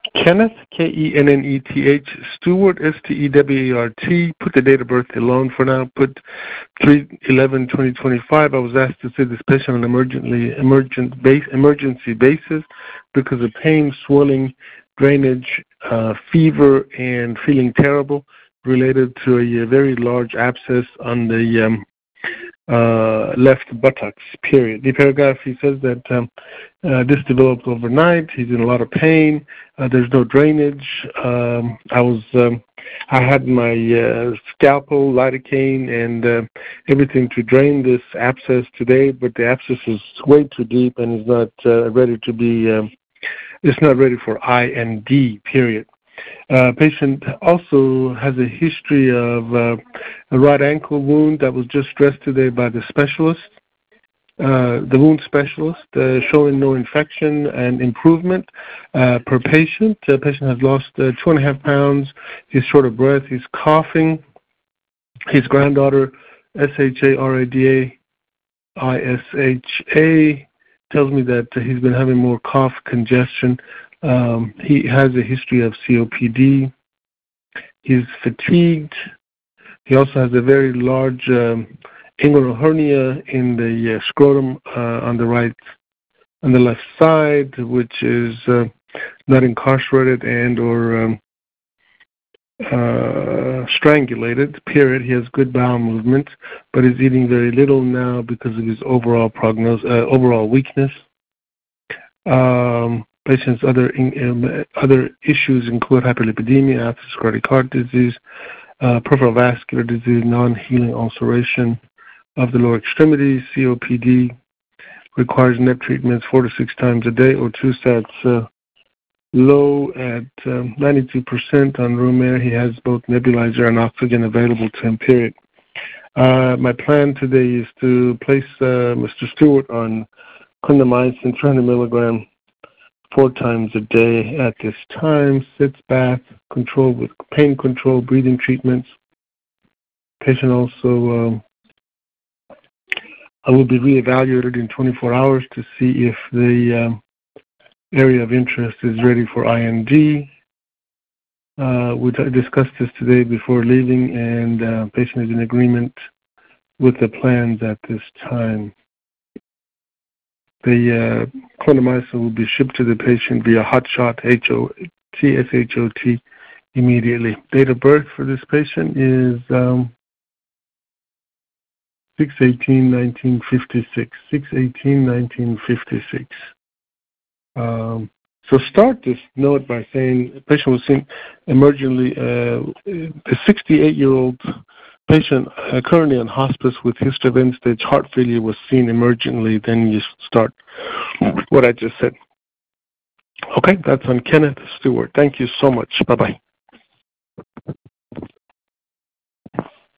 Kenneth, Kenneth, Stewart, Stewart. Put the date of birth alone for now. Put 3/11/2025. I was asked to see this patient on an emergency basis because of pain, swelling, drainage, fever, and feeling terrible related to a very large abscess on the left buttocks, period. The paragraph, he says that this developed overnight. He's in a lot of pain. There's no drainage. I had my scalpel, lidocaine, and everything to drain this abscess today, but the abscess is way too deep and is not ready to be, it's not ready for IND, period. Patient also has a history of a right ankle wound that was just stressed today by the specialist, the wound specialist, showing no infection and improvement per patient. The patient has lost 2.5 pounds. He's short of breath. He's coughing. His granddaughter, SHARADA ISHA, tells me that he's been having more cough congestion. He has a history of COPD. He's fatigued. He also has a very large inguinal hernia in the scrotum on the left side, which is not incarcerated and or strangulated, period. He has good bowel movement, but is eating very little now because of his overall weakness. Patient's other issues include hyperlipidemia, atherosclerotic heart disease, peripheral vascular disease, non-healing ulceration of the lower extremities, COPD, requires NEP treatments 4 to 6 times a day, or 2 sats low at 92% on room air. He has both nebulizer and oxygen available to him, period. My plan today is to place Mr. Stewart on clindamycin 300 milligram 4 times a day at this time. Sits bath, control with pain control, breathing treatments. Patient also will be reevaluated in 24 hours to see if the area of interest is ready for IND. We discussed this today before leaving, and patient is in agreement with the plans at this time. The clindamycin will be shipped to the patient via hotshot, HOT, immediately. Date of birth for this patient is 6/18/1956. 6/18/1956. So start this note by saying the patient was seen emergently. A 68-year-old patient currently on hospice with history of end-stage heart failure was seen emergently. Then you start what I just said. Okay, that's on Kenneth Stewart. Thank you so much. Bye-bye.